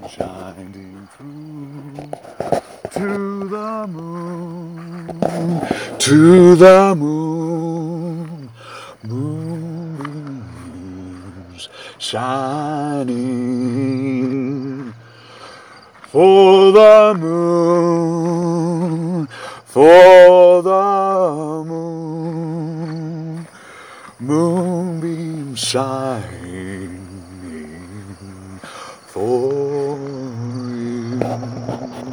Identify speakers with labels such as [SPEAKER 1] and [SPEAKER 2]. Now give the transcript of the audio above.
[SPEAKER 1] shining through to the moon, to the moon, moonbeams shining for the moon, for the moon, moonbeams shining for you.